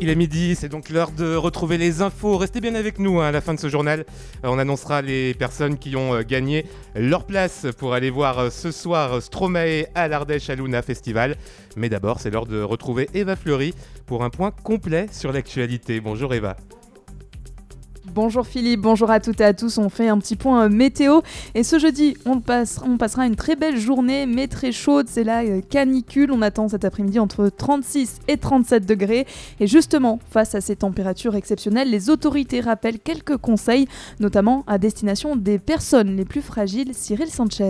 qu'il est midi, c'est donc l'heure de retrouver les infos. Restez bien avec nous à la fin de ce journal. On annoncera les personnes qui ont gagné leur place pour aller voir ce soir Stromae à l'Ardèche à Luna Festival. Mais d'abord, c'est l'heure de retrouver Eva Fleury pour un point complet sur l'actualité. Bonjour Eva. Bonjour Philippe, bonjour à toutes et à tous, on fait un petit point météo et ce jeudi on passera une très belle journée mais très chaude, c'est la canicule, on attend cet après-midi entre 36 et 37 degrés et justement face à ces températures exceptionnelles, les autorités rappellent quelques conseils, notamment à destination des personnes les plus fragiles. Cyril Sanchez.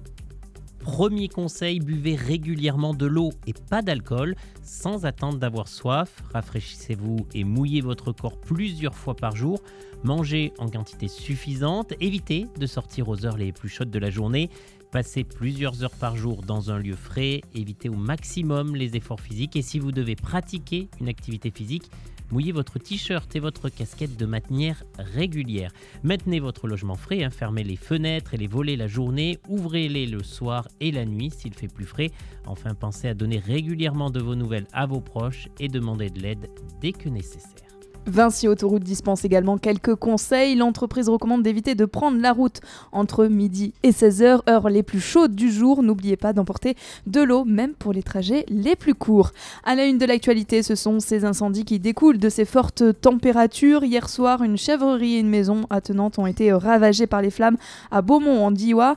Premier conseil, buvez régulièrement de l'eau et pas d'alcool, sans attendre d'avoir soif. Rafraîchissez-vous et mouillez votre corps plusieurs fois par jour. Mangez en quantité suffisante. Évitez de sortir aux heures les plus chaudes de la journée. Passez plusieurs heures par jour dans un lieu frais. Évitez au maximum les efforts physiques. Et si vous devez pratiquer une activité physique, mouillez votre t-shirt et votre casquette de manière régulière. Maintenez votre logement frais, fermez les fenêtres et les volets la journée, ouvrez-les le soir et la nuit s'il fait plus frais. Enfin, pensez à donner régulièrement de vos nouvelles à vos proches et demandez de l'aide dès que nécessaire. Vinci Autoroute dispense également quelques conseils. L'entreprise recommande d'éviter de prendre la route entre midi et 16h, heures les plus chaudes du jour. N'oubliez pas d'emporter de l'eau, même pour les trajets les plus courts. À la une de l'actualité, ce sont ces incendies qui découlent de ces fortes températures. Hier soir, une chèvrerie et une maison attenante ont été ravagées par les flammes à Beaumont en Diois.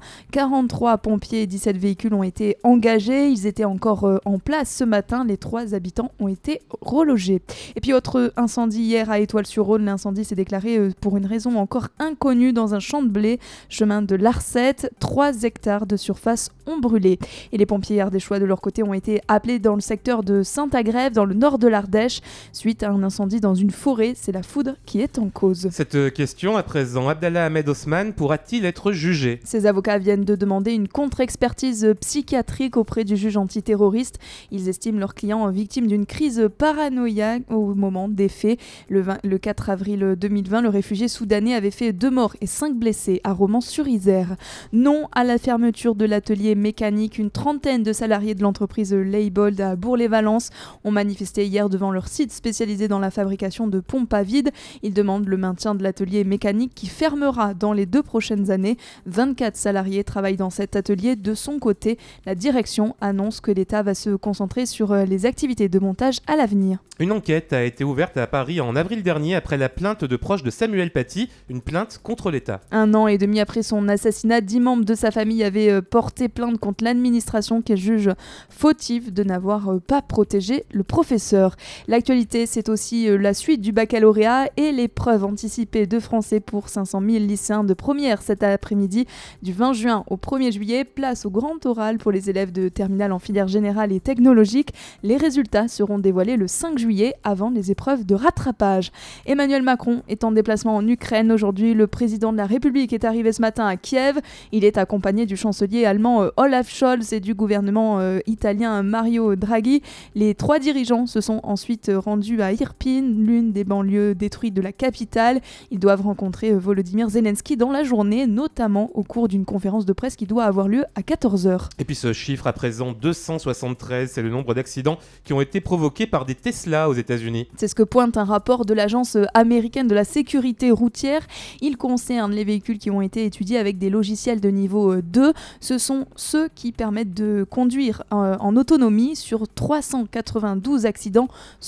43 pompiers et 17 véhicules ont été engagés. Ils étaient encore en place ce matin. Les 3 habitants ont été relogés. Et puis autre incendie hier à Étoile-sur-Rhône, l'incendie s'est déclaré pour une raison encore inconnue dans un champ de blé, chemin de l'Arcette. 3 hectares de surface ont brûlé. Et les pompiers ardéchois de leur côté ont été appelés dans le secteur de Saint-Agrève, dans le nord de l'Ardèche, suite à un incendie dans une forêt. C'est la foudre qui est en cause. Cette question, à présent, Abdallah Ahmed Osman pourra-t-il être jugé ? Ses avocats viennent de demander une contre-expertise psychiatrique auprès du juge antiterroriste. Ils estiment leur client victime d'une crise paranoïaque au moment des faits. Le 4 avril 2020, le réfugié soudanais avait fait 2 morts et 5 blessés à Romans-sur-Isère. Non à la fermeture de l'atelier mécanique. Une trentaine de salariés de l'entreprise Leibold à Bourg-les-Valences ont manifesté hier devant leur site spécialisé dans la fabrication de pompes à vide. Ils demandent le maintien de l'atelier mécanique qui fermera dans les 2 prochaines années. 24 salariés travaillent dans cet atelier. De son côté, la direction annonce que l'État va se concentrer sur les activités de montage à l'avenir. Une enquête a été ouverte à Paris en avril dernier après la plainte de proches de Samuel Paty, une plainte contre l'État. 1 an et demi après son assassinat, 10 membres de sa famille avaient porté plainte contre l'administration qu'elle juge fautive de n'avoir pas protégé le professeur. L'actualité, c'est aussi la suite du baccalauréat et l'épreuve anticipée de français pour 500 000 lycéens de première cet après-midi. Du 20 juin au 1er juillet, place au grand oral pour les élèves de terminale en filière générale et technologique. Les résultats seront dévoilés le 5 juillet avant les épreuves de rattrapage. Emmanuel Macron est en déplacement en Ukraine aujourd'hui. Le président de la République est arrivé ce matin à Kiev. Il est accompagné du chancelier allemand Olaf Scholz et du gouvernement italien Mario Draghi. Les 3 dirigeants se sont ensuite rendus à Irpin, l'une des banlieues détruites de la capitale. Ils doivent rencontrer Volodymyr Zelensky dans la journée, notamment au cours d'une conférence de presse qui doit avoir lieu à 14h. Et puis ce chiffre à présent 273, c'est le nombre d'accidents qui ont été provoqués par des Tesla aux États-Unis. C'est ce que pointe un rapport de l'agence américaine de la sécurité routière. Il concerne les véhicules qui ont été étudiés avec des logiciels de niveau 2. Ce sont ceux qui permettent de conduire en autonomie. Sur 392 accidents,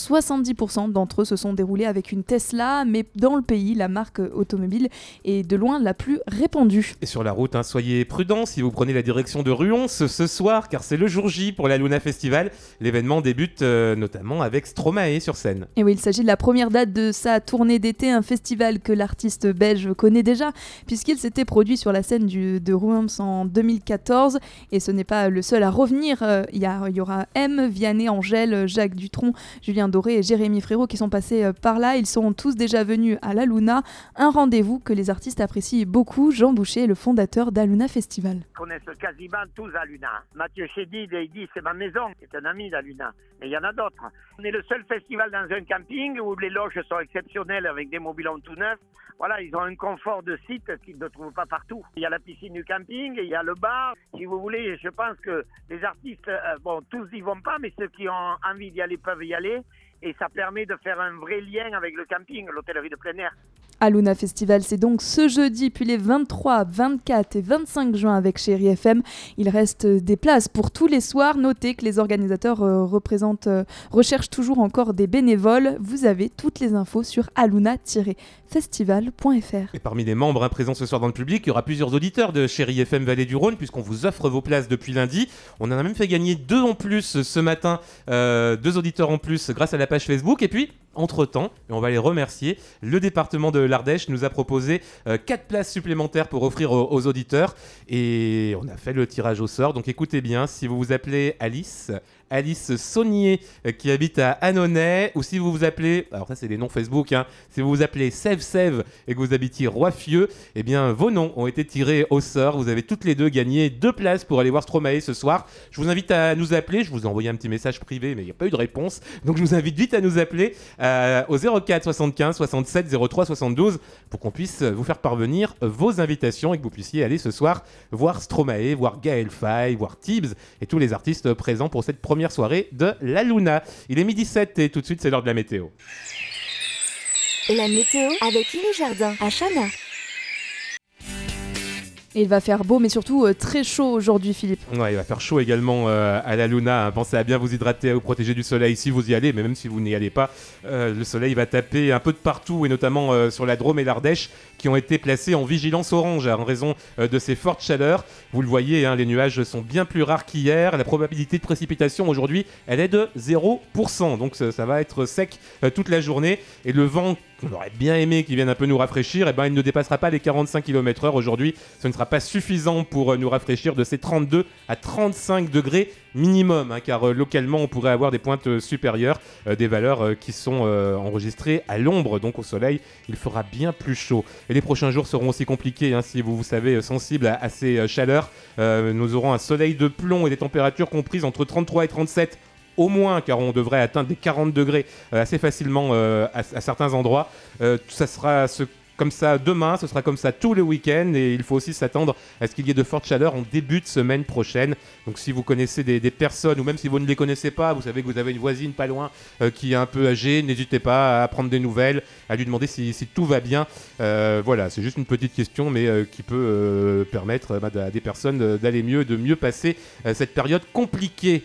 70% d'entre eux se sont déroulés avec une Tesla, mais dans le pays, la marque automobile est de loin la plus répandue. Et sur la route, soyez prudents si vous prenez la direction de Ruons ce soir, car c'est le jour J pour la Luna Festival. L'événement débute notamment avec Stromae sur scène. Et oui, il s'agit de la première date de sa tournée d'été, un festival que l'artiste belge connaît déjà, puisqu'il s'était produit sur la scène de Ruons en 2014. Et ce n'est pas le seul à revenir. Il y aura M, Vianney, Angèle, Jacques Dutronc, Julien Doré et Jérémy Frérot qui sont passés par là. Ils sont tous déjà venus à la Luna. Un rendez-vous que les artistes apprécient beaucoup. Jean Boucher, le fondateur d'Aluna Festival. Ils connaissent quasiment tous Aluna. Mathieu Chédid, il dit c'est ma maison, c'est un ami d'Aluna. Mais il y en a d'autres. On est le seul festival dans un camping où les loges sont exceptionnelles avec des mobilhommes tout neufs. Voilà, ils ont un confort de site qu'ils ne trouvent pas partout. Il y a la piscine du camping, il y a le bar. Si vous voulez, je pense que les artistes, tous y vont pas, mais ceux qui ont envie d'y aller peuvent y aller. et ça permet de faire un vrai lien avec le camping, l'hôtellerie de plein air. Aluna Festival, c'est donc ce jeudi, puis les 23, 24 et 25 juin avec Chéri FM. Il reste des places pour tous les soirs. Notez que les organisateurs recherchent toujours encore des bénévoles. Vous avez toutes les infos sur aluna-festival.fr. Et parmi les membres présents ce soir dans le public, il y aura plusieurs auditeurs de Chéri FM Vallée du Rhône, puisqu'on vous offre vos places depuis lundi. On en a même fait gagner 2 en plus ce matin, 2 auditeurs en plus grâce à la page Facebook. Et puis, entre-temps, et on va les remercier, le département de l'Ardèche nous a proposé 4 places supplémentaires pour offrir aux auditeurs. Et on a fait le tirage au sort. Donc écoutez bien, si vous vous appelez Alice Saunier qui habite à Annonay, ou si vous vous appelez, alors ça c'est les noms Facebook, si vous vous appelez Sève et que vous habitiez Roiffieux, eh bien vos noms ont été tirés au sort. Vous avez toutes les deux gagné 2 places pour aller voir Stromae ce soir. Je vous invite à nous appeler. Je vous ai envoyé un petit message privé, mais il n'y a pas eu de réponse. Donc je vous invite vite à nous appeler au 04 75 67 03 72 pour qu'on puisse vous faire parvenir vos invitations et que vous puissiez aller ce soir voir Stromae, voir Gaël Faye, voir Tibbs et tous les artistes présents pour cette première soirée de La Luna. Il est 12h07 et tout de suite c'est l'heure de la météo. La météo avec Ilo Jardin à Chana. Et il va faire beau, mais surtout très chaud aujourd'hui, Philippe. Ouais, il va faire chaud également à La Luna. Pensez à bien vous hydrater, à vous protéger du soleil si vous y allez, mais même si vous n'y allez pas, le soleil va taper un peu de partout, et notamment sur la Drôme et l'Ardèche, qui ont été placés en vigilance orange en raison de ces fortes chaleurs. Vous le voyez, les nuages sont bien plus rares qu'hier. La probabilité de précipitation aujourd'hui, elle est de 0%. Donc ça va être sec toute la journée. Et le vent, qu'on aurait bien aimé qu'il vienne un peu nous rafraîchir, il ne dépassera pas les 45 km/h aujourd'hui. Ce ne sera pas suffisant pour nous rafraîchir de ces 32 à 35 degrés minimum, car localement on pourrait avoir des pointes supérieures, des valeurs qui sont enregistrées à l'ombre, donc au soleil il fera bien plus chaud. Et les prochains jours seront aussi compliqués, si vous savez sensible à ces chaleurs. Nous aurons un soleil de plomb et des températures comprises entre 33 et 37 au moins, car on devrait atteindre des 40 degrés assez facilement à certains endroits. Ça sera comme ça demain, ce sera comme ça tout le week-end, et il faut aussi s'attendre à ce qu'il y ait de fortes chaleurs en début de semaine prochaine. Donc si vous connaissez des personnes, ou même si vous ne les connaissez pas, vous savez que vous avez une voisine pas loin qui est un peu âgée, n'hésitez pas à prendre des nouvelles, à lui demander si tout va bien. Voilà, c'est juste une petite question, mais qui peut permettre à des personnes d'aller mieux, de mieux passer cette période compliquée.